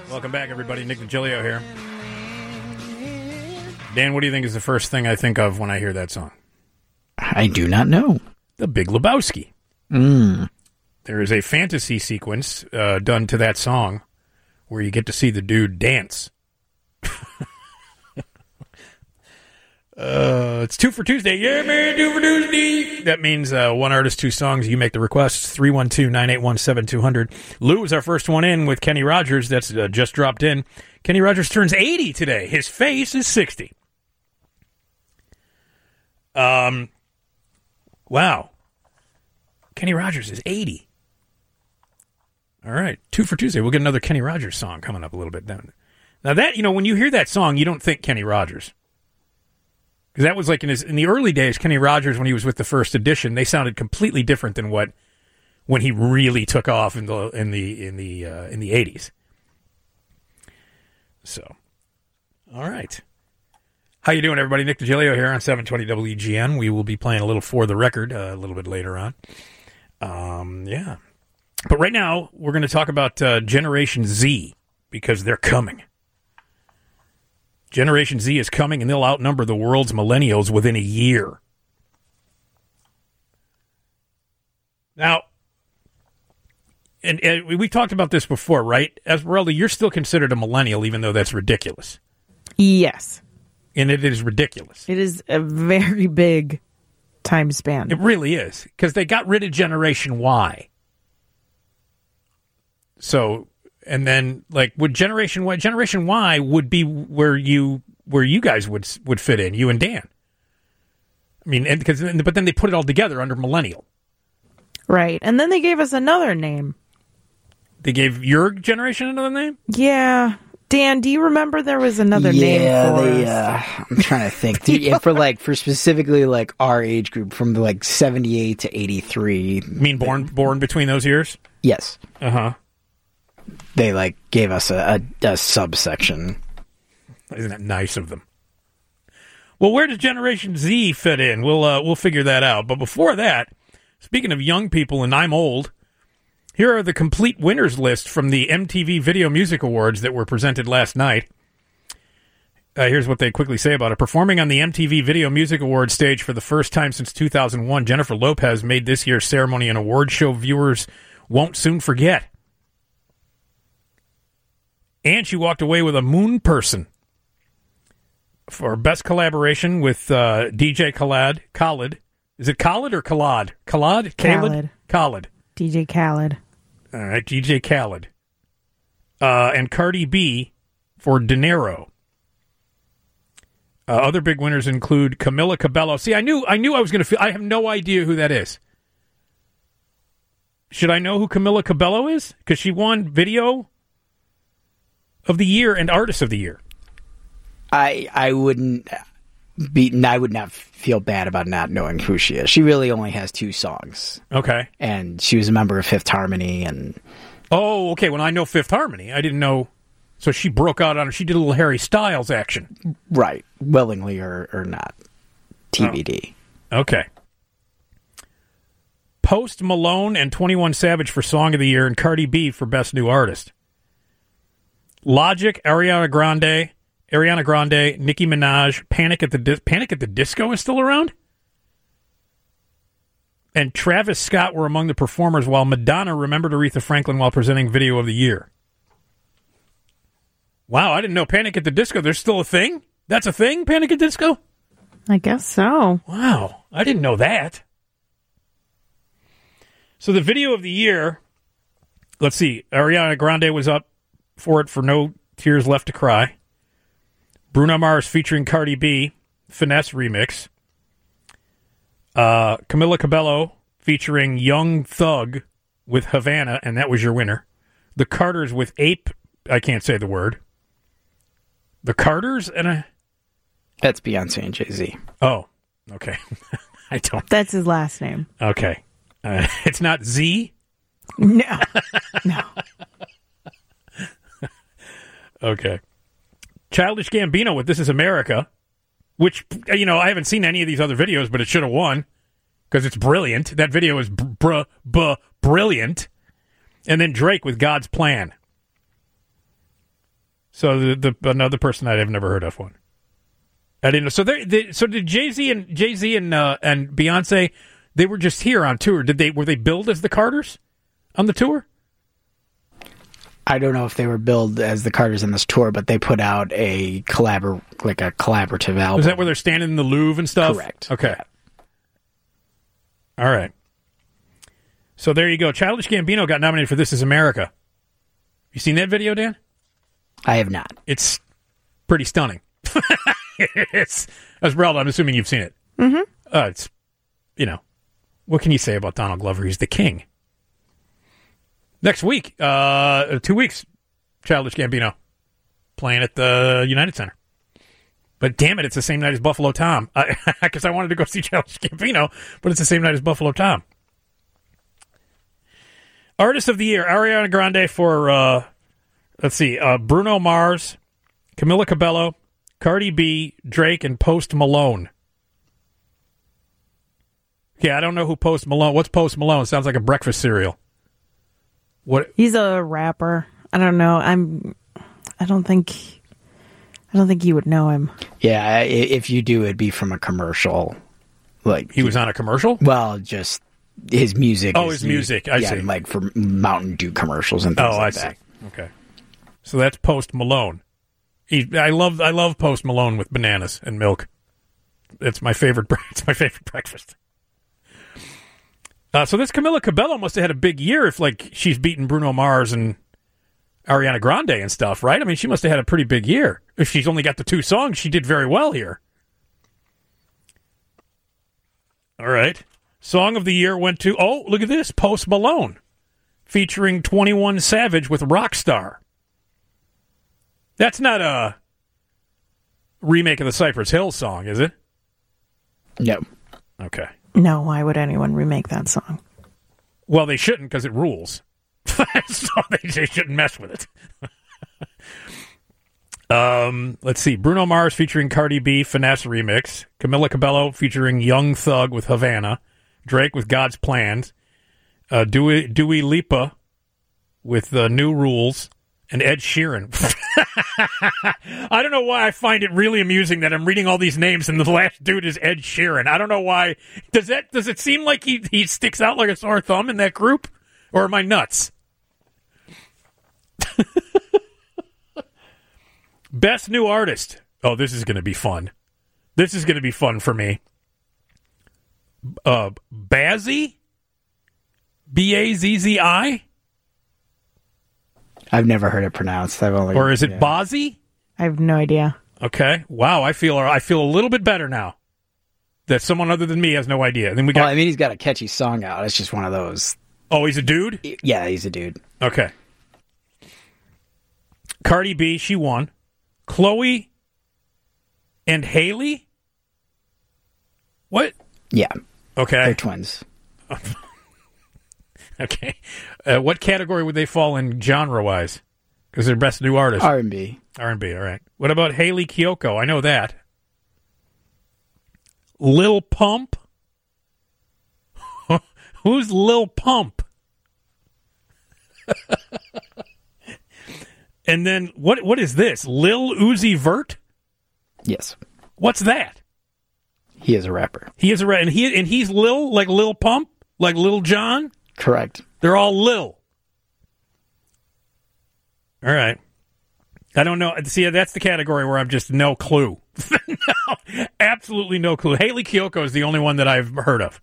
Welcome back, everybody. Nick DiGilio here. Dan, what do you think is the first thing I think of when I hear that song? I do not know. The Big Lebowski. There is a fantasy sequence done to that song where you get to see the dude dance. It's 2 for Tuesday. Yeah, man, 2 for Tuesday. That means one artist, 2 songs. You make the requests. 312-981-7200. Lou is our first one in with Kenny Rogers. That's just dropped in. Kenny Rogers turns 80 today. His face is 60. Wow. Kenny Rogers is 80. All right. 2 for Tuesday. We'll get another Kenny Rogers song coming up a little bit down. Now that, when you hear that song, you don't think Kenny Rogers. Because that was like in the early days, Kenny Rogers, when he was with the First Edition, they sounded completely different than when he really took off in the 80s. So, all right. How you doing, everybody? Nick DiGilio here on 720 WGN. We will be playing a little For the Record a little bit later on. Yeah. But right now, we're going to talk about Generation Z, because they're coming. Generation Z is coming, and they'll outnumber the world's millennials within a year. Now, and we've talked about this before, right? Esmeralda, you're still considered a millennial, even though that's ridiculous. Yes. And it is ridiculous. It is a very big time span. It really is, because they got rid of Generation Y. So, and then, would Generation Y would be where you guys would fit in, you and Dan. I mean, but then they put it all together under millennial. Right. And then they gave us another name. They gave your generation another name? Yeah. Dan, do you remember there was another name for us? I'm trying to think. For specifically our age group from 78 to 83. You mean born between those years? Yes. Uh-huh. They gave us a subsection. Isn't that nice of them? Well, where does Generation Z fit in? We'll figure that out. But before that, speaking of young people, and I'm old, here are the complete winners list from the MTV Video Music Awards that were presented last night. Here's what they quickly say about it. Performing on the MTV Video Music Awards stage for the first time since 2001, Jennifer Lopez made this year's ceremony an award show viewers won't soon forget. And she walked away with a Moon Person for best collaboration with DJ Khaled. Is it Khaled or Khaled? Khaled? Khaled. DJ Khaled. All right, DJ Khaled. And Cardi B for Dinero. Other big winners include Camila Cabello. See, I knew I was going to feel... I have no idea who that is. Should I know who Camila Cabello is? Because she won Video of the Year and Artist of the Year. I would not feel bad about not knowing who she is. She really only has 2 songs. Okay. And she was a member of Fifth Harmony. Oh, okay. Well, I know Fifth Harmony. I didn't know. So she broke out on it. She did a little Harry Styles action. Right. Willingly or not. TBD. Oh. Okay. Post Malone and 21 Savage for Song of the Year and Cardi B for Best New Artist. Logic, Ariana Grande, Nicki Minaj, Panic at the Disco is still around? And Travis Scott were among the performers, while Madonna remembered Aretha Franklin while presenting Video of the Year. Wow, I didn't know Panic at the Disco. There's still a thing? That's a thing, Panic at Disco? I guess so. Wow, I didn't know that. So the Video of the Year, let's see, Ariana Grande was up for it for No Tears Left to Cry. Bruno Mars featuring Cardi B, Finesse remix. Camila Cabello featuring Young Thug with Havana, and that was your winner. The Carters with Ape, I can't say the word. The Carters and That's Beyonce and Jay-Z. Oh, okay. I don't. That's his last name. Okay. It's not Z? No. No. Okay. Childish Gambino with This Is America, which, I haven't seen any of these other videos, but it should have won because it's brilliant. That video is brilliant. And then Drake with God's Plan. So the another person I've never heard of one. I didn't know. So so did Jay-Z and Beyonce? They were just here on tour. Were they billed as the Carters on the tour? I don't know if they were billed as the Carters in this tour, but they put out a collaborative album. Is that where they're standing in the Louvre and stuff? Correct. Okay. Yeah. All right. So there you go. Childish Gambino got nominated for This Is America. You seen that video, Dan? I have not. It's pretty stunning. Esmeralda, I'm assuming you've seen it. Mm-hmm. It's, what can you say about Donald Glover? He's the king. Next week, 2 weeks, Childish Gambino playing at the United Center. But damn it, it's the same night as Buffalo Tom. Because I wanted to go see Childish Gambino, but it's the same night as Buffalo Tom. Artist of the Year, Ariana Grande for, Bruno Mars, Camila Cabello, Cardi B, Drake, and Post Malone. Yeah, I don't know who Post Malone. What's Post Malone? Sounds like a breakfast cereal. What? He's a rapper. I don't know. I don't think you would know him. Yeah, if you do, it'd be from a commercial. Like he was on a commercial? Well, just his music. Oh, his music. I see. Like for Mountain Dew commercials and things like that. I see. Okay. So that's Post Malone. I love Post Malone with bananas and milk. It's my favorite. It's my favorite breakfast. So this Camila Cabello must have had a big year if she's beaten Bruno Mars and Ariana Grande and stuff, right? I mean, she must have had a pretty big year. If she's only got the 2 songs, she did very well here. All right. Song of the year went to, look at this, Post Malone, featuring 21 Savage with Rockstar. That's not a remake of the Cypress Hill song, is it? No. Okay. No, why would anyone remake that song? Well, they shouldn't because it rules. So they shouldn't mess with it. Let's see. Bruno Mars featuring Cardi B, Finesse remix. Camila Cabello featuring Young Thug with Havana. Drake with God's Plans. Dua Lipa with New Rules. And Ed Sheeran. I don't know why I find it really amusing that I'm reading all these names and the last dude is Ed Sheeran. I don't know why. Does it seem like he sticks out like a sore thumb in that group? Or am I nuts? Best New Artist. Oh, this is going to be fun. This is going to be fun for me. Bazzi? B-A-Z-Z-I? I've never heard it pronounced. Or is it Bazzi? I have no idea. Okay. Wow, I feel a little bit better now that someone other than me has no idea. Then he's got a catchy song out. It's just one of those. Oh, he's a dude? Yeah, he's a dude. Okay. Cardi B, she won. Chloe and Haley? What? Yeah. Okay. They're twins. Okay. What category would they fall in genre-wise? Because they're best new artist. R&B. R&B, all right. What about Haley Kiyoko? I know that. Lil Pump? Who's Lil Pump? And then, what is this? Lil Uzi Vert? Yes. What's that? He is a rapper. He is a rapper. And he's Lil, like Lil Pump? Like Lil Jon? Correct. They're all Lil. All right. I don't know. See, that's the category where I'm just no clue. No, absolutely no clue. Haley Kiyoko is the only one that I've heard of.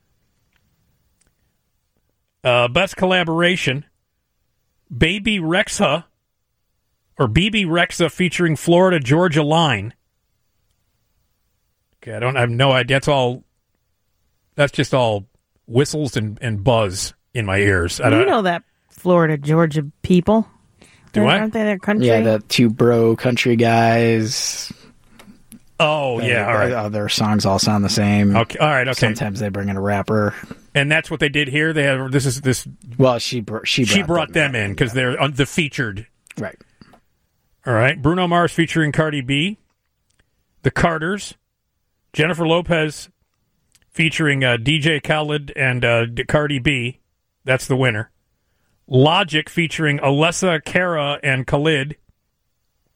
Best collaboration, Baby Rexha, or BB Rexha featuring Florida Georgia Line. Okay, I have no idea. That's just all whistles and buzz in my ears. You know that Florida Georgia people. Aren't they their country? Yeah, the 2 bro country guys. Oh, yeah, all right. Their songs all sound the same. Okay, all right, okay. Sometimes they bring in a rapper. And that's what they did here? They had this. Well, she brought them in because they're the featured. Right. All right. Bruno Mars featuring Cardi B. The Carters. Jennifer Lopez featuring DJ Khaled and Cardi B. That's the winner. Logic featuring Alessia Cara and Khalid.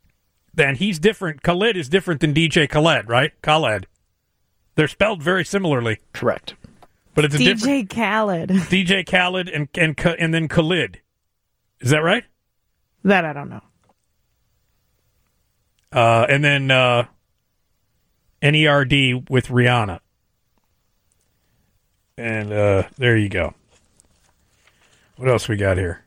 then he's different. Khalid is different than DJ Khaled, right? Khaled. They're spelled very similarly. Correct. But it's a different DJ Khaled. DJ Khaled and then Khalid. Is that right? That I don't know. And then NERD with Rihanna. And there you go. What else we got here?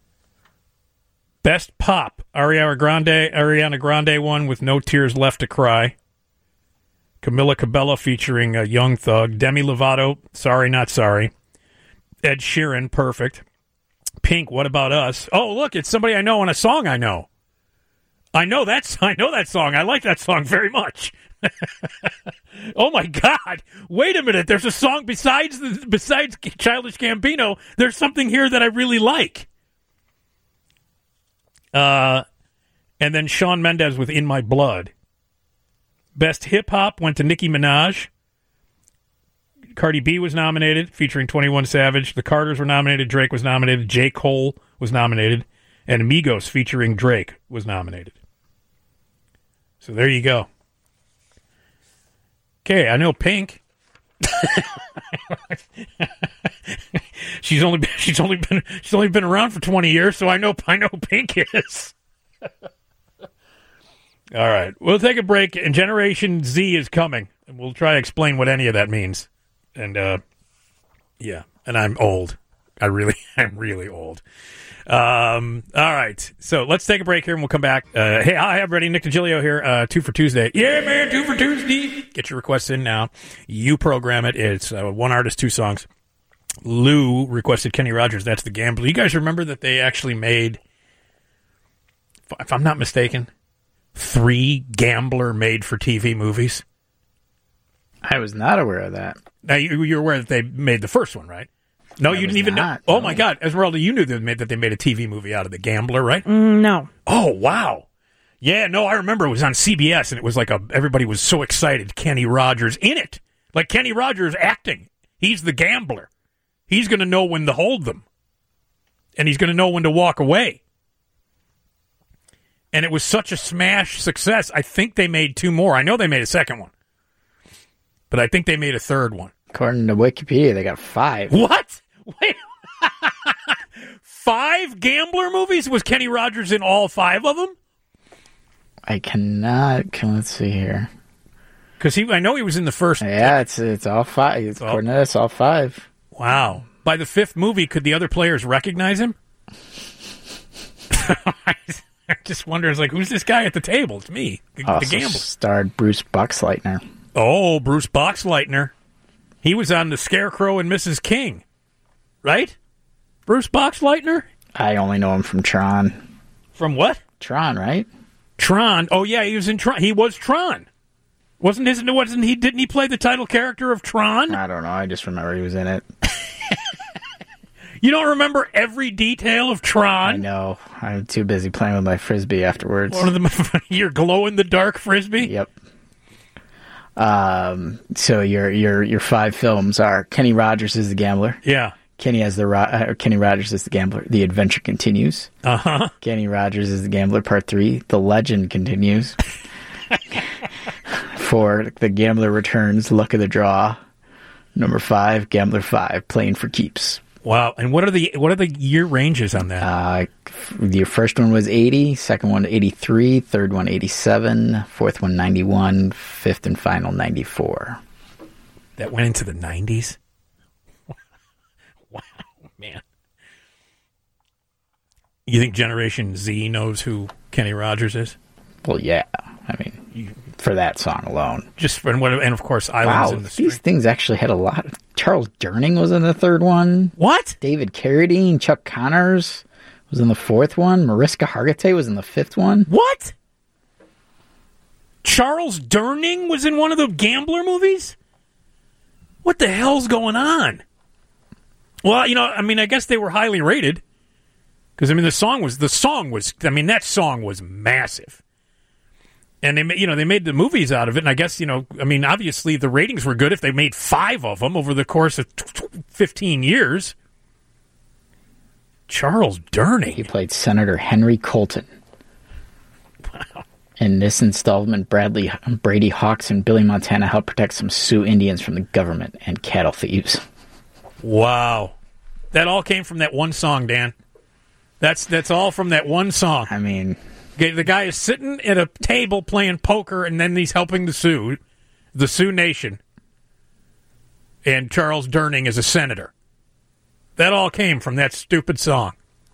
Best Pop. Ariana Grande won with No Tears Left to Cry. Camila Cabello featuring Young Thug. Demi Lovato, Sorry Not Sorry. Ed Sheeran, Perfect. Pink, What About Us? Oh, look, it's somebody I know and a song I know. I know that song. I like that song very much. Oh my God! Wait a minute. There's a song besides Childish Gambino. There's something here that I really like. And then Shawn Mendes with In My Blood. Best Hip Hop went to Nicki Minaj. Cardi B was nominated, featuring 21 Savage. The Carters were nominated. Drake was nominated. J. Cole was nominated. And Amigos, featuring Drake, was nominated. So there you go. Okay, I know Pink. She's only been around for 20 years, so I know Pink is. All right, we'll take a break, and Generation Z is coming, and we'll try to explain what any of that means. And yeah, and I'm old. I'm really old. All right, so let's take a break here, and we'll come back. Hey, hi, everybody. Nick DiGilio here. 2 for Tuesday. Yeah, man, 2 for Tuesday. Get your requests in now. You program it. It's one artist, 2 songs. Lou requested Kenny Rogers. That's The Gambler. You guys remember that they actually made, if I'm not mistaken, 3 Gambler made-for-TV movies? I was not aware of that. Now, you're aware that they made the first one, right? No, you didn't even know. Oh, my God. Esmeralda, you knew that they made a TV movie out of The Gambler, right? No. Oh, wow. Yeah, no, I remember it was on CBS, and it was like everybody was so excited. Kenny Rogers in it. Like Kenny Rogers acting. He's the gambler. He's going to know when to hold them. And he's going to know when to walk away. And it was such a smash success. I think they made 2 more. I know they made a second one. But I think they made a third one. According to Wikipedia, they got 5. What? Wait. 5 Gambler movies? Was Kenny Rogers in all 5 of them? I cannot. Let's see here. Because I know he was in the first. Yeah, it's all 5. According to this, all 5. Wow. By the 5th movie, could the other players recognize him? I just wonder, it's like, who's this guy at the table? It's me, the gambler. Starred Bruce Boxleitner. Oh, Bruce Boxleitner. He was on The Scarecrow and Mrs. King, right? Bruce Boxleitner? I only know him from Tron. From what? Tron, right? Tron. Oh yeah, he was in Tron. He was Tron. Didn't he play the title character of Tron? I don't know. I just remember he was in it. You don't remember every detail of Tron? I know. I'm too busy playing with my Frisbee afterwards. One of them, your glow-in-the-dark Frisbee? Yep. So your 5 films are Kenny Rogers is the Gambler. Yeah. Kenny Rogers is the Gambler. The Adventure Continues. Uh-huh. Kenny Rogers is the Gambler Part 3. The Legend Continues. 4, The Gambler Returns. Luck of the Draw. Number 5, Gambler 5. Playing for Keeps. Wow. And what are the year ranges on that? The first one was 80, second one 83, third one 87, fourth one 91, fifth and final 94. That went into the 90s? Wow, man. You think Generation Z knows who Kenny Rogers is? Well, yeah. I mean, for that song alone. And of course, Islands in the Stream. These things actually had a lot. Charles Durning was in the third one. What? David Carradine, Chuck Connors was in the fourth one. Mariska Hargitay was in the fifth one. What? Charles Durning was in one of the Gambler movies? What the hell's going on? Well, I guess they were highly rated. Because, that song was massive. And they made the movies out of it, and I guess, obviously the ratings were good if they made 5 of them over the course of 15 years. Charles Durning. He played Senator Henry Colton. Wow. In this installment, Brady Hawks and Billy Montana help protect some Sioux Indians from the government and cattle thieves. Wow. That all came from that one song, Dan. That's all from that one song. I mean, the guy is sitting at a table playing poker, and then he's helping the Sioux Nation. And Charles Durning is a senator. That all came from that stupid song.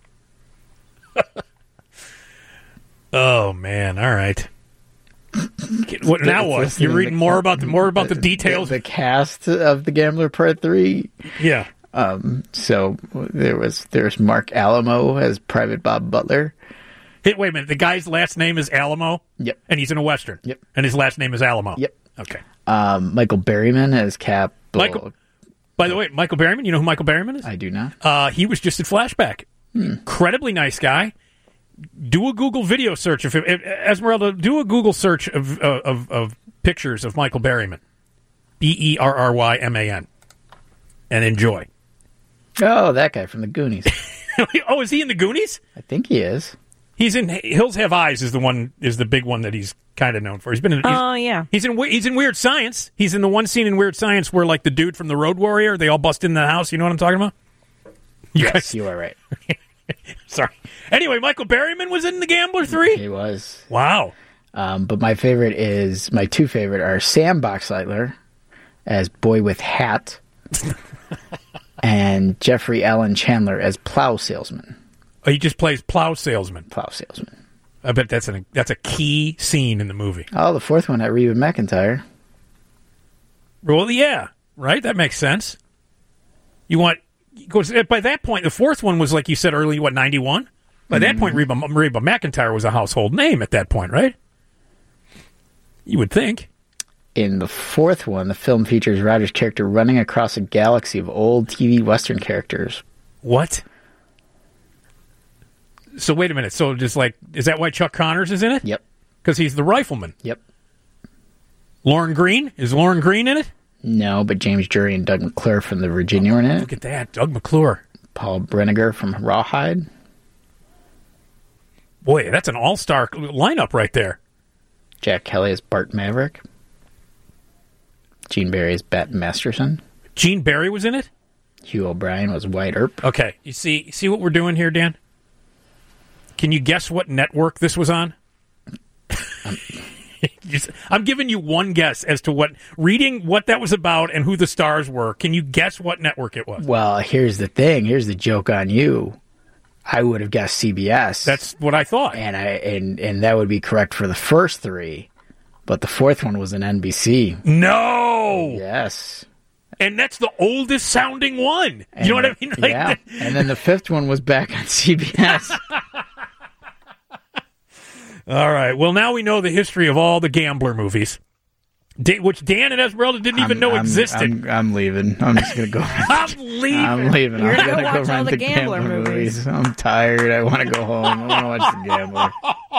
Oh man! All right. What now? What you're reading more about the details? The cast of The Gambler Part 3. Yeah. So there's Mark Alamo as Private Bob Butler. Hey, wait a minute. The guy's last name is Alamo. Yep. And he's in a Western. Yep. And his last name is Alamo. Yep. Okay. Michael Berryman as Cap. By the way, Michael Berryman. You know who Michael Berryman is? I do not. He was just at Flashback. Incredibly nice guy. Do a Google video search if Esmeralda. Do a Google search of pictures of Michael Berryman, Berryman, and enjoy. Oh, that guy from the Goonies. Oh, is he in the Goonies? I think he is. He's in Hills Have Eyes. Is the big one that he's kind of known for. He's been in. Yeah. He's in Weird Science. He's in the one scene in Weird Science where like the dude from the Road Warrior, they all bust in the house. You know what I'm talking about? Yes, you are right. Sorry. Anyway, Michael Berryman was in The Gambler 3? He was. Wow. But my two favorite are Sam Boxleitner as Boy with Hat and Jeffrey Allen Chandler as Plow Salesman. Oh, he just plays plow salesman. Plow Salesman. I bet that's a key scene in the movie. Oh, the fourth one had Reba McEntire. Well, yeah, right? That makes sense. Because by that point, the fourth one was, like you said earlier, 91? By that point, Reba McEntire was a household name at that point, right? You would think. In the fourth one, the film features Roger's character running across a galaxy of old TV Western characters. What? So wait a minute. So just like, is that why Chuck Connors is in it? Yep. Because he's the rifleman. Yep. Lauren Green? Is Lauren Green in it? No, but James Jury and Doug McClure from The Virginia are in it. Look at that. Doug McClure. Paul Brenniger from Rawhide. Boy, that's an all-star lineup right there. Jack Kelly as Bart Maverick. Gene Barry as Bat Masterson. Gene Barry was in it? Hugh O'Brien was White Earp. Okay. You see what we're doing here, Dan? Can you guess what network this was on? I'm giving you one guess as to reading what that was about and who the stars were. Can you guess what network it was? Well, here's the thing. Here's the joke on you. I would have guessed CBS. That's what I thought. And that would be correct for the first three. But the fourth one was an NBC. No! Yes. And that's the oldest sounding one. You know what I mean? Like yeah. And then the fifth one was back on CBS. All right. Well, now we know the history of all the Gambler movies, which Dan and Esmeralda didn't even know existed. I'm leaving. I'm just going to go. I'm leaving. I'm leaving. You're I'm going to go watch rent all the Gambler movies. I'm tired. I want to go home. I want to watch The Gambler.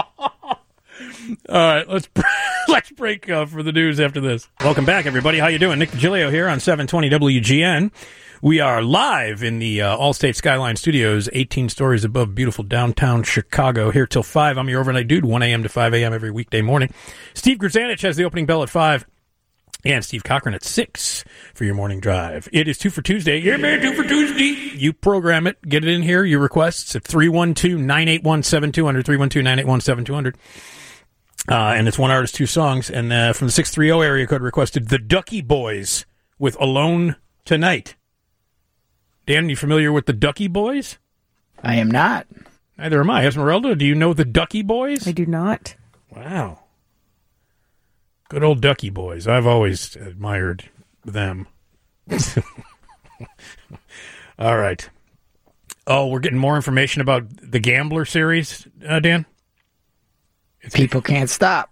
All right. Let's break for the news after this. Welcome back, everybody. How you doing? Nick DiGilio here on 720 WGN. We are live in the Allstate Skyline Studios, 18 stories above beautiful downtown Chicago. Here till 5. I'm your overnight dude, 1 a.m. to 5 a.m. every weekday morning. Steve Grzanich has the opening bell at 5, and Steve Cochran at 6 for your morning drive. It is 2 for Tuesday. Yeah, man, 2 for Tuesday. You program it. Get it in here, your requests at 312-981-7200, 312-981-7200. And it's one artist, two songs. And from the 630 area code requested the Ducky Boys with Alone Tonight. Dan, you familiar with the Ducky Boys? I am not. Neither am I. Esmeralda, do you know the Ducky Boys? I do not. Wow. Good old Ducky Boys. I've always admired them. All right. Oh, we're getting more information about the Gambler series, Dan? People can't stop.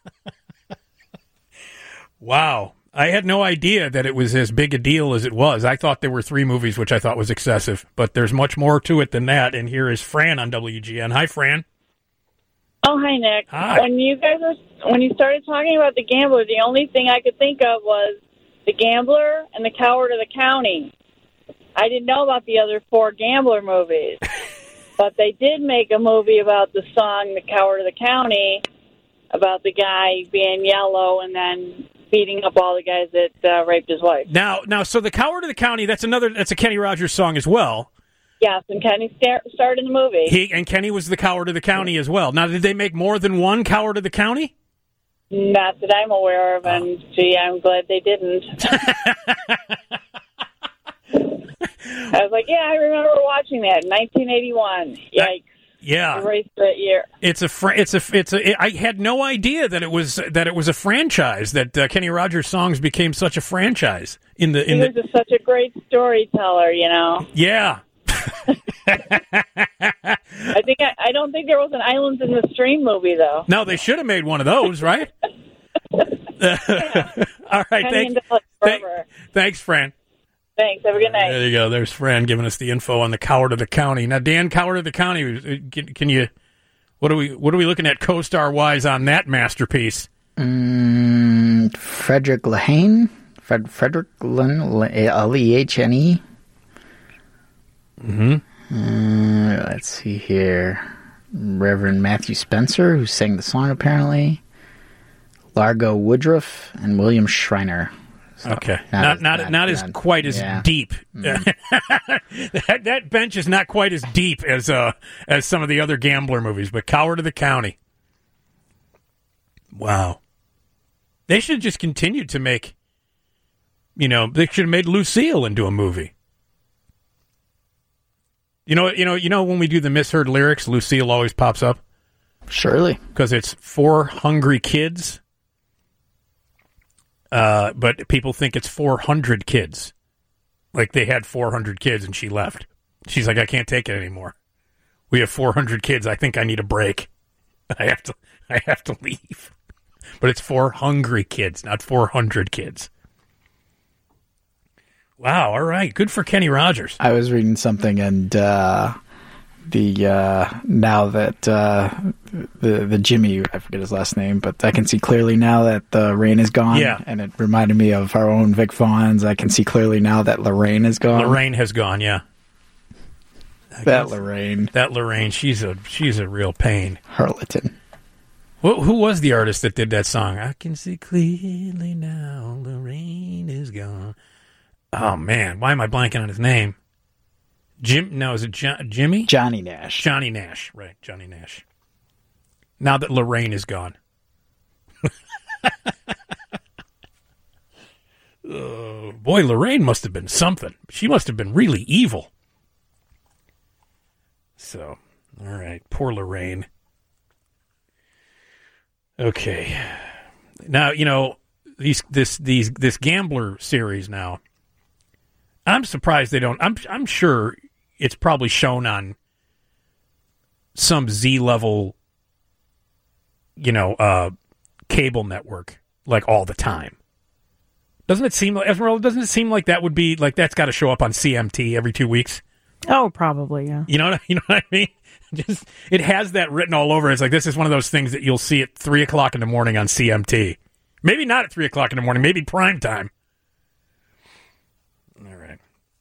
Wow. I had no idea that it was as big a deal as it was. I thought there were 3 movies, which I thought was excessive. But there's much more to it than that. And here is Fran on WGN. Hi, Fran. Oh, hi, Nick. Hi. When you started talking about The Gambler, the only thing I could think of was The Gambler and The Coward of the County. I didn't know about the other 4 Gambler movies. But they did make a movie about the song The Coward of the County about the guy being yellow and then beating up all the guys that raped his wife. Now, so the Coward of the County, that's a Kenny Rogers song as well. Yes, and Kenny starred in the movie. Kenny was the Coward of the County as well. Now, did they make more than one Coward of the County? Not that I'm aware of, and gee, I'm glad they didn't. I was like, yeah, I remember watching that in 1981. Yikes! Yeah, erased that year. I had no idea that it was a franchise. That Kenny Rogers songs became such a franchise he was just such a great storyteller, you know. Yeah. I don't think there was an Islands in the Stream movie though. No, they should have made one of those, right? All right, thanks, Fran. Thanks. Have a good night. There you go. There's Fran giving us the info on the Coward of the County. Now, Dan, Coward of the County, can you? What are we looking at co-star wise on that masterpiece? Frederick Lehane, Frederick Lehane. Let's see here. Reverend Matthew Spencer, who sang the song apparently. Largo Woodruff and William Shriner. So okay, not as quite as deep. That bench is not quite as deep as some of the other Gambler movies, but Coward of the County. Wow, they should have just continued to make. They should have made Lucille into a movie. You know when we do the misheard lyrics, Lucille always pops up. Surely, because it's 4 hungry kids. But people think it's 400 kids. Like they had 400 kids and she left. She's like, I can't take it anymore. We have 400 kids. I think I need a break. I have to leave. But it's 4 hungry kids, not 400 kids. Wow. All right. Good for Kenny Rogers. I was reading something and, now that the Jimmy, I forget his last name, but I can see clearly now that the rain is gone. Yeah. And it reminded me of our own Vic Vaughn's. I can see clearly now that Lorraine is gone. Lorraine has gone, yeah. Lorraine, she's a real pain. Harleton. Who was the artist that did that song? I can see clearly now, Lorraine is gone. Oh man, why am I blanking on his name? Is it Jimmy? Johnny Nash. Johnny Nash, right, Johnny Nash. Now that Lorraine is gone. Boy, Lorraine must have been something. She must have been really evil. So, all right, poor Lorraine. Okay. Now, this Gambler series now, I'm surprised they don't. I'm sure it's probably shown on some Z-level, cable network like all the time. Doesn't it seem like, Esmeralda? Doesn't it seem like that would be like that's got to show up on CMT every 2 weeks? Oh, probably, yeah. You know what I mean? Just it has that written all over. It's like this is one of those things that you'll see at 3:00 in the morning on CMT. Maybe not at 3:00 in the morning. Maybe prime time. All right.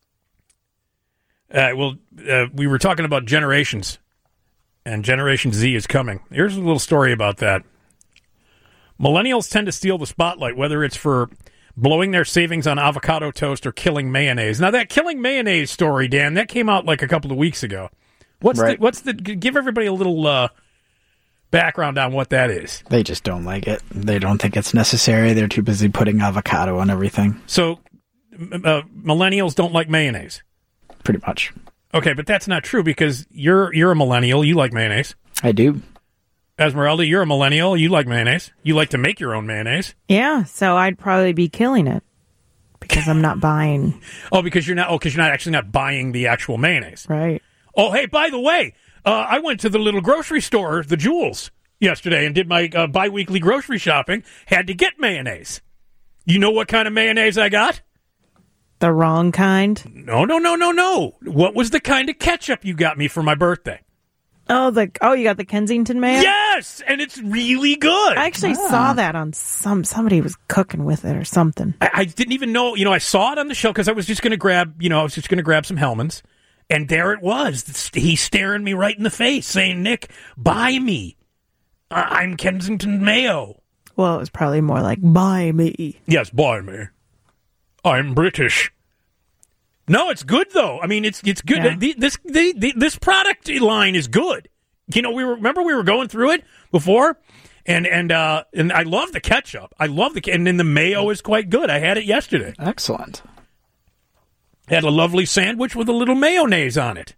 We were talking about generations, and Generation Z is coming. Here's a little story about that. Millennials tend to steal the spotlight, whether it's for blowing their savings on avocado toast or killing mayonnaise. Now, that killing mayonnaise story, Dan, that came out like a couple of weeks ago. Give everybody a little background on what that is. They just don't like it. They don't think it's necessary. They're too busy putting avocado on everything. So, millennials don't like mayonnaise? Pretty much. Okay, but that's not true because you're a millennial. You like mayonnaise. I do. Esmeralda, you're a millennial. You like mayonnaise. You like to make your own mayonnaise. Yeah, so I'd probably be killing it because I'm not buying. Because you're not actually not buying the actual mayonnaise. Right. Oh, hey, by the way, I went to the little grocery store, the Jewels, yesterday and did my bi-weekly grocery shopping. Had to get mayonnaise. You know what kind of mayonnaise I got? The wrong kind? No. What was the kind of ketchup you got me for my birthday? Oh, you got the Kensington mayo? Yes, and it's really good. I actually saw that on somebody was cooking with it or something. I didn't even know, I saw it on the show because I was just going to grab, some Hellmann's, and there it was. He's staring me right in the face saying, Nick, buy me I'm Kensington Mayo. Well, it was probably more like, buy me. Yes, buy me. I'm British. No, it's good though. I mean, it's good. Yeah. This product line is good. You know, we were going through it before, and I love the ketchup. I love and then the mayo is quite good. I had it yesterday. Excellent. Had a lovely sandwich with a little mayonnaise on it.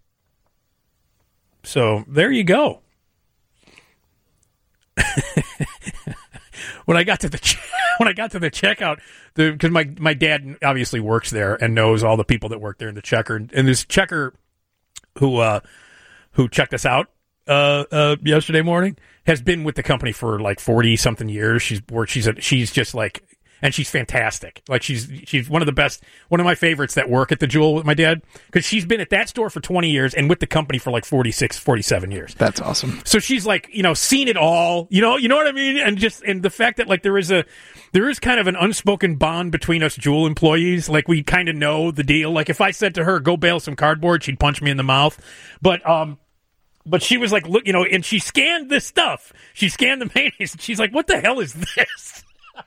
So there you go. When I got to the checkout, because my dad obviously works there and knows all the people that work there in the checker, and this checker who checked us out yesterday morning has been with the company for like 40 something years. She's just like, and she's fantastic. Like she's one of the best, one of my favorites that work at the Jewel with my dad, because she's been at that store for 20 years and with the company for like 46, 47 years. That's awesome. So she's like, seen it all, you know what I mean? And the fact that like there is kind of an unspoken bond between us Jewel employees. Like we kind of know the deal. Like if I said to her, go bale some cardboard, she'd punch me in the mouth. But she was like, look, and she scanned this stuff. She scanned the mayonnaise and she's like, what the hell is this?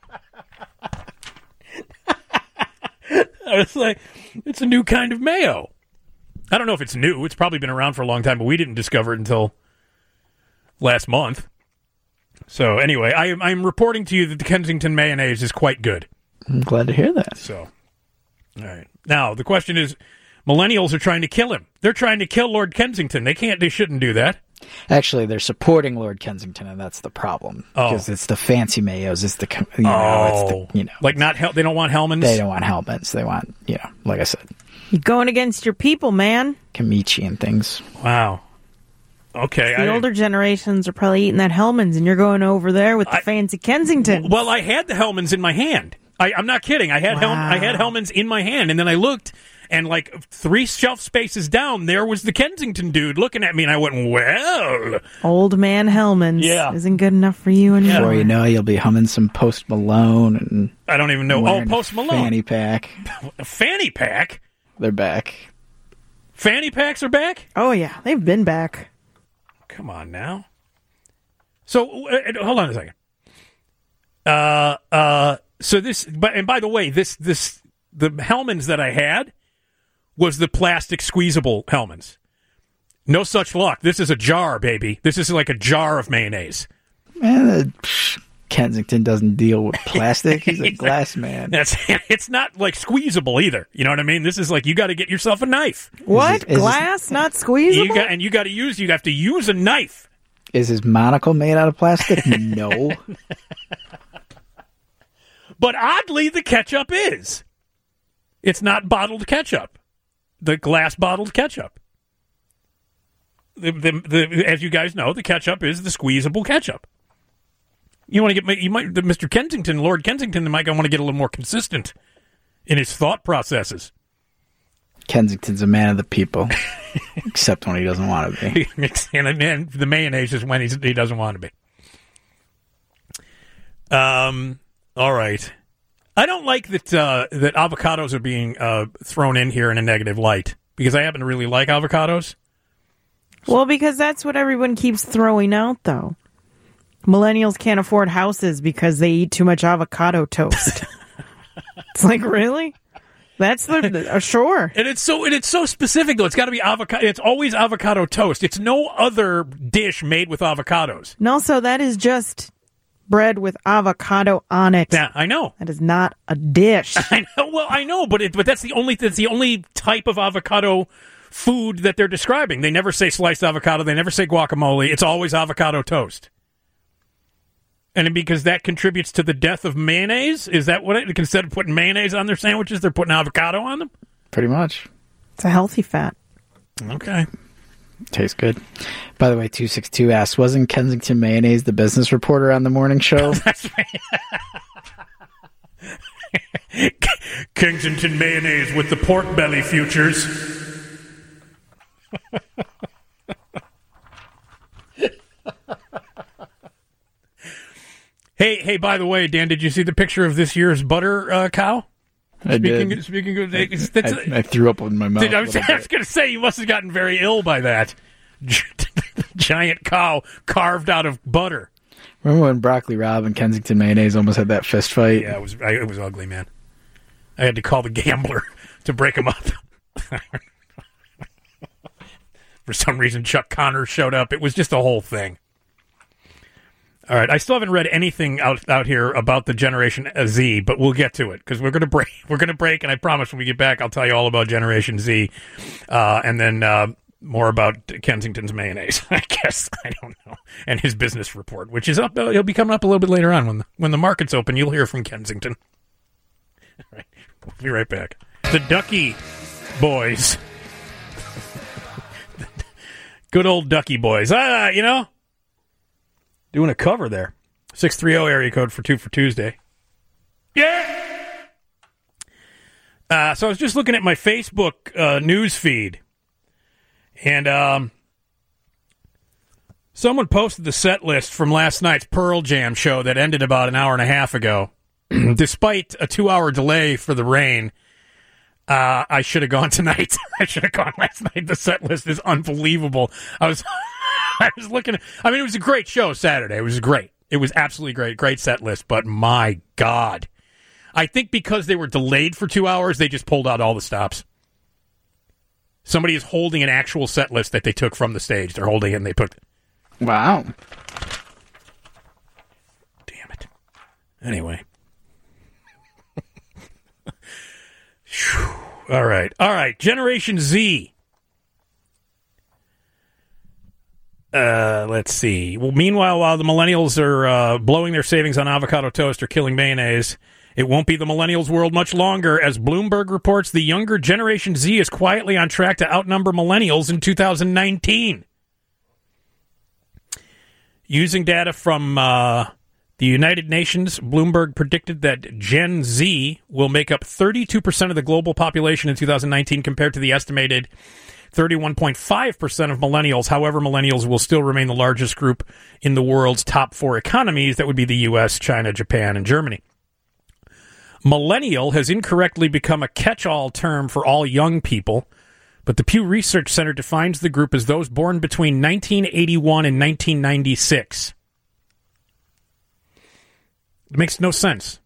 I was like, it's a new kind of mayo. I don't know if it's new. It's probably been around for a long time, but we didn't discover it until last month. So anyway, I'm reporting to you that the Kensington mayonnaise is quite good. I'm glad to hear that. So, all right. Now, the question is, millennials are trying to kill him. They're trying to kill Lord Kensington. They shouldn't do that. Actually, they're supporting Lord Kensington, and that's the problem. Because it's the fancy mayos. It's the, like they don't want Hellmann's? They don't want Hellmann's. They want, like I said. You're going against your people, man. Kimchi and things. Wow. Okay. The older generations are probably eating that Hellmann's, and you're going over there with the fancy Kensington. Well, I had the Hellmann's in my hand. I'm not kidding. I had Hellmann's in my hand, and then I looked, and like 3 shelf spaces down, there was the Kensington dude looking at me, and I went, well. Old man Hellmann's isn't good enough for you anymore. Before you know, you'll be humming some Post Malone. And I don't even know. Oh, Post Malone. Fanny pack. A fanny pack? They're back. Fanny packs are back? Oh, yeah. They've been back. Come on now. So, hold on a second. So this, and by the way, the Hellmann's that I had was the plastic squeezable Hellmann's. No such luck. This is a jar, baby. This is like a jar of mayonnaise. Man, Kensington doesn't deal with plastic. He's a glass man. It's not like squeezable either. You know what I mean? This is like, you got to get yourself a knife. What? Glass, not squeezable? You have to use a knife. Is his monocle made out of plastic? No. But oddly, the ketchup is. It's not bottled ketchup. The glass bottled ketchup. As you guys know, the ketchup is the squeezable ketchup. Mr. Kensington, Lord Kensington, might want to get a little more consistent in his thought processes. Kensington's a man of the people, except when he doesn't want to be. And the mayonnaise is when he doesn't want to be. All right. I don't like that avocados are being thrown in here in a negative light, because I happen to really like avocados. Well, because that's what everyone keeps throwing out, though. Millennials can't afford houses because they eat too much avocado toast. It's like, really? That's sure. And it's so specific, though. It's got to be avocado. It's always avocado toast. It's no other dish made with avocados. And also, that is just bread with avocado on it. Yeah, I know. That is not a dish. I know. Well, I know, but that's the only type of avocado food that they're describing. They never say sliced avocado. They never say guacamole. It's always avocado toast. And because that contributes to the death of mayonnaise? Is that what it? Instead of putting mayonnaise on their sandwiches, they're putting avocado on them? Pretty much. It's a healthy fat. Okay. Tastes good. By the way, 262 asks, wasn't Kensington Mayonnaise the business reporter on the morning show? That's right. Kensington Mayonnaise with the pork belly futures. Hey, by the way, Dan, did you see the picture of this year's butter cow? I did. Speaking of, I threw up in my mouth. I was going to say, you must have gotten very ill by that. Giant cow carved out of butter. Remember when Broccoli Rob and Kensington Mayonnaise almost had that fist fight? Yeah, it was ugly, man. I had to call the gambler to break him up. For some reason, Chuck Connors showed up. It was just a whole thing. All right, I still haven't read anything out here about the Generation Z, but we'll get to it because we're going to break. We're going to break, and I promise when we get back, I'll tell you all about Generation Z, and then more about Kensington's mayonnaise. I guess I don't know, and his business report, which is up. He'll be coming up a little bit later on when the market's open. You'll hear from Kensington. All right, we'll be right back. The Ducky Boys, good old Ducky Boys. Doing a cover there. 630 area code for 2 for Tuesday. Yeah! So I was just looking at my Facebook news feed. And someone posted the set list from last night's Pearl Jam show that ended about an hour and a half ago. Despite a 2-hour delay for the rain, I should have gone tonight. I should have gone last night. The set list is unbelievable. I was looking at, it was a great show Saturday. It was great. It was absolutely great. Great set list, but my God. I think because they were delayed for 2 hours, they just pulled out all the stops. Somebody is holding an actual set list that they took from the stage. They're holding it and they put... Wow. Damn it. Anyway. All right. Generation Z. Let's see. Well, meanwhile, while the millennials are blowing their savings on avocado toast or killing mayonnaise, it won't be the millennials' world much longer. As Bloomberg reports, the younger Generation Z is quietly on track to outnumber millennials in 2019. Using data from the United Nations, Bloomberg predicted that Gen Z will make up 32% of the global population in 2019 compared to the estimated 31.5% of millennials. However, millennials will still remain the largest group in the world's top 4 economies. That would be the U.S., China, Japan, and Germany. Millennial has incorrectly become a catch-all term for all young people, but the Pew Research Center defines the group as those born between 1981 and 1996. It makes no sense.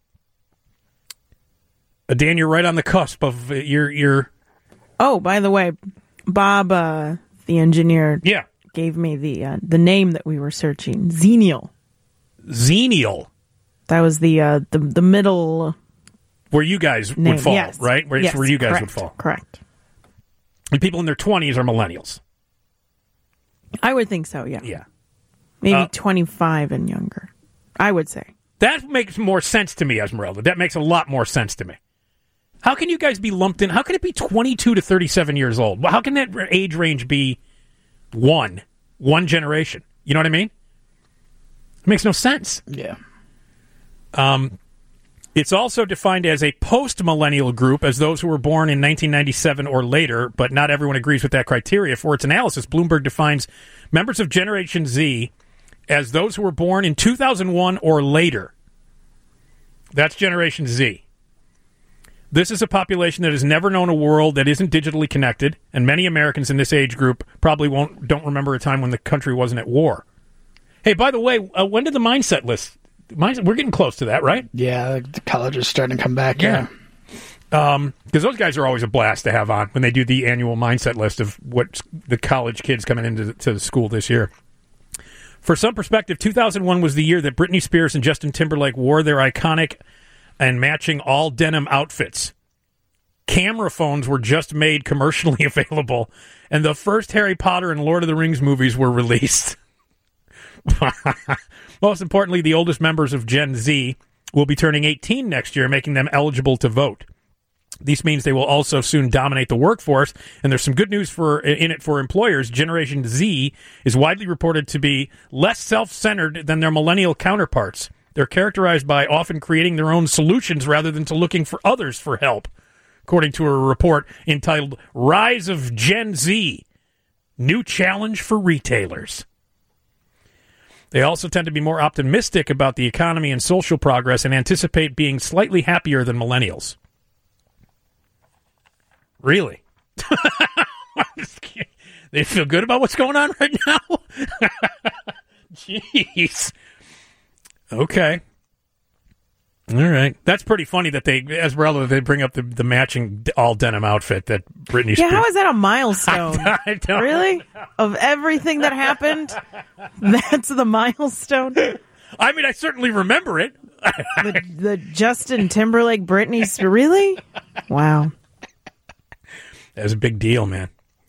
Dan, you're right on the cusp of your... Oh, by the way, Bob, the engineer, gave me the name that we were searching. Xenial. Xenial. That was the middle... Where you guys name. would fall, Yes. right? Where you guys would fall. Correct. And people in their 20s are millennials. I would think so, yeah. Yeah. Maybe 25 and younger, I would say. That makes more sense to me, Esmeralda. That makes a lot more sense to me. How can you guys be lumped in? How can it be 22 to 37 years old? Well, how can that age range be one generation? You know what I mean? It makes no sense. Yeah. It's also defined as a post-millennial group as those who were born in 1997 or later, but not everyone agrees with that criteria. For its analysis, Bloomberg defines members of Generation Z as those who were born in 2001 or later. That's Generation Z. This is a population that has never known a world that isn't digitally connected, and many Americans in this age group probably don't remember a time when the country wasn't at war. Hey, by the way, when did the Mindset list... We're getting close to that, right? Yeah, the college is starting to come back. Yeah. Because those guys are always a blast to have on when they do the annual Mindset list of what the college kids coming into the school this year. For some perspective, 2001 was the year that Britney Spears and Justin Timberlake wore their iconic and matching all denim outfits. Camera phones were just made commercially available, and the first Harry Potter and Lord of the Rings movies were released. Most importantly, the oldest members of Gen Z will be turning 18 next year, making them eligible to vote. This means they will also soon dominate the workforce, and there's some good news in it for employers. Generation Z is widely reported to be less self-centered than their millennial counterparts. They're characterized by often creating their own solutions rather than to looking for others for help, according to a report entitled Rise of Gen Z, New Challenge for Retailers. They also tend to be more optimistic about the economy and social progress and anticipate being slightly happier than millennials. Really? They feel good about what's going on right now? Jeez. Okay. All right. That's pretty funny that they bring up the matching all denim outfit that Britney Spears. Yeah, how is that a milestone? I don't Really? know. Of everything that happened, that's the milestone? I mean, I certainly remember it. The Justin Timberlake, Britney Spears. Really? Wow. That was a big deal, man.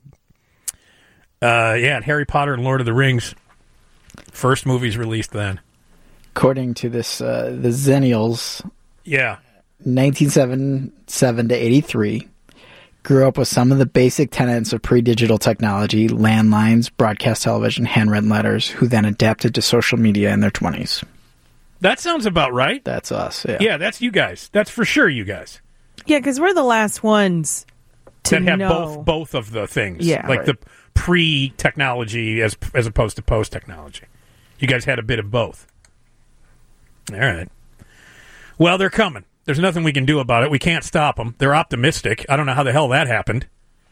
Yeah, and Harry Potter and Lord of the Rings. First movies released then. According to this, the Zennials, Yeah. 1977 to 83, grew up with some of the basic tenets of pre-digital technology, landlines, broadcast television, handwritten letters, who then adapted to social media in their 20s. That sounds about right. That's us, yeah. Yeah, that's you guys. That's for sure you guys. Yeah, because we're the last ones to That have know. both of the things. Yeah. Like Right. the pre-technology as opposed to post-technology. You guys had a bit of both. All right. Well, they're coming. There's nothing we can do about it. We can't stop them. They're optimistic. I don't know how the hell that happened.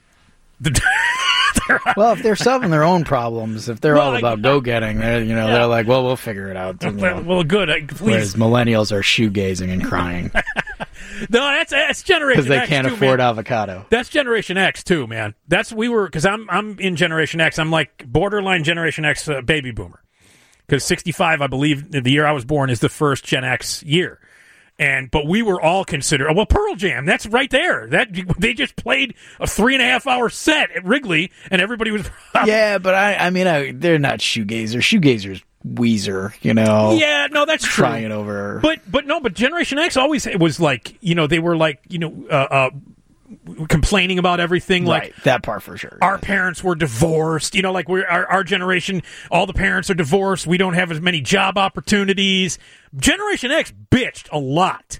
Well, if they're solving their own problems, if they're all about go-getting, they're like, well, we'll figure it out. Well, good. Please. Whereas millennials are shoegazing and crying No, that's Generation because they X can't too, afford man. avocado. That's Generation X too, man. Because I'm in Generation X. I'm like borderline Generation X baby boomer. Because 65, I believe, the year I was born is the first Gen X year. But we were all considered, well, Pearl Jam, that's right there. They just played a 3.5-hour set at Wrigley, and everybody was... Yeah, but I mean, they're not shoegazers. Shoegazers, Weezer, Yeah, no, that's true. crying over. But Generation X always was like, they were like, complaining about everything. Right, Like that part for sure. our parents were divorced. Like our generation, all the parents are divorced. We don't have as many job opportunities. Generation X bitched a lot.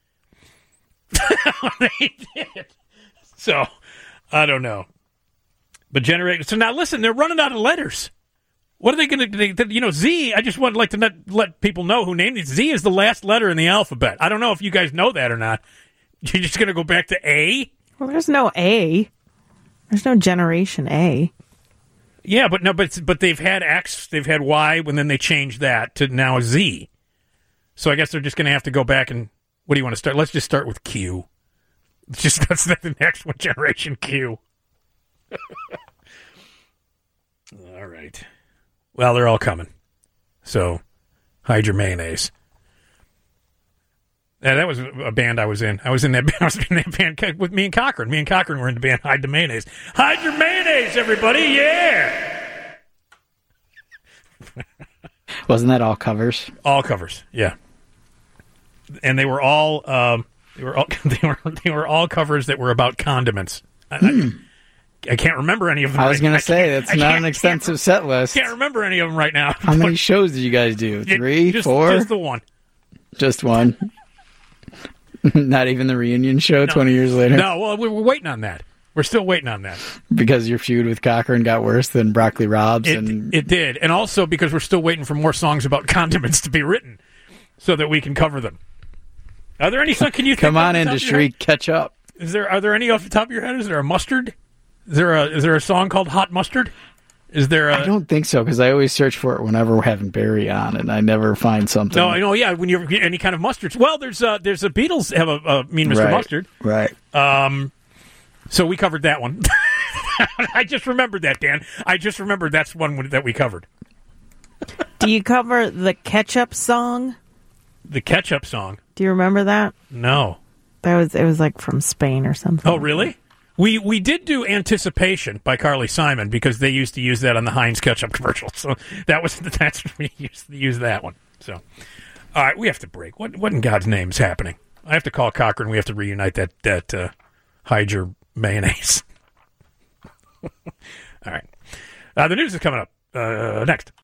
They did. So I don't know. But so now listen, they're running out of letters. What are they going to? Z. I just would like to let people know who named it. Z is the last letter in the alphabet. I don't know if you guys know that or not. You're just going to go back to A. Well, there's no A. There's no Generation A. Yeah, but they've had X, they've had Y, and then they changed that to now Z. So I guess they're just going to have to go back and what do you want to start? Let's just start with Q. That's the next one, Generation Q. All right. Well, they're all coming. So hide your mayonnaise. Yeah, that was a band I was in. I was in that band with me and Cochran. Me and Cochran were in the band Hide the Mayonnaise. Hide your mayonnaise, everybody! Yeah. Wasn't that all covers? All covers, yeah. And they were all they were all covers that were about condiments. I can't remember any of them. I was going to say, that's not an extensive set list. Can't remember any of them right now. How many shows did you guys do? 3, 4? Just the one. Just one? Not even the reunion show 20 years later? No, well, we're waiting on that. We're still waiting on that. Because your feud with Cochran got worse than Broccoli Rob's? It did. And also because we're still waiting for more songs about condiments to be written so that we can cover them. Are there any songs? Can you think Come off on, the top of your industry, head? catch up. Are there any off the top of your head? Is there a mustard? Is there a song called Hot Mustard? Is there I don't think so, because I always search for it whenever we're having Barry on, and I never find something. No, I know. Yeah, when you're any kind of mustards. Well, there's a Beatles have a Mean Mr. Right, Mustard. Right. So we covered that one. I just remembered that, Dan. I just remembered that's one that we covered. Do you cover the Ketchup song? The Ketchup song. Do you remember that? No. It was like from Spain or something. Oh, really? We did do Anticipation by Carly Simon because they used to use that on the Heinz ketchup commercial. So that's we used to use that one. So, all right, we have to break. What in God's name is happening? I have to call Cochran. We have to reunite that hide your mayonnaise. All right, the news is coming up next.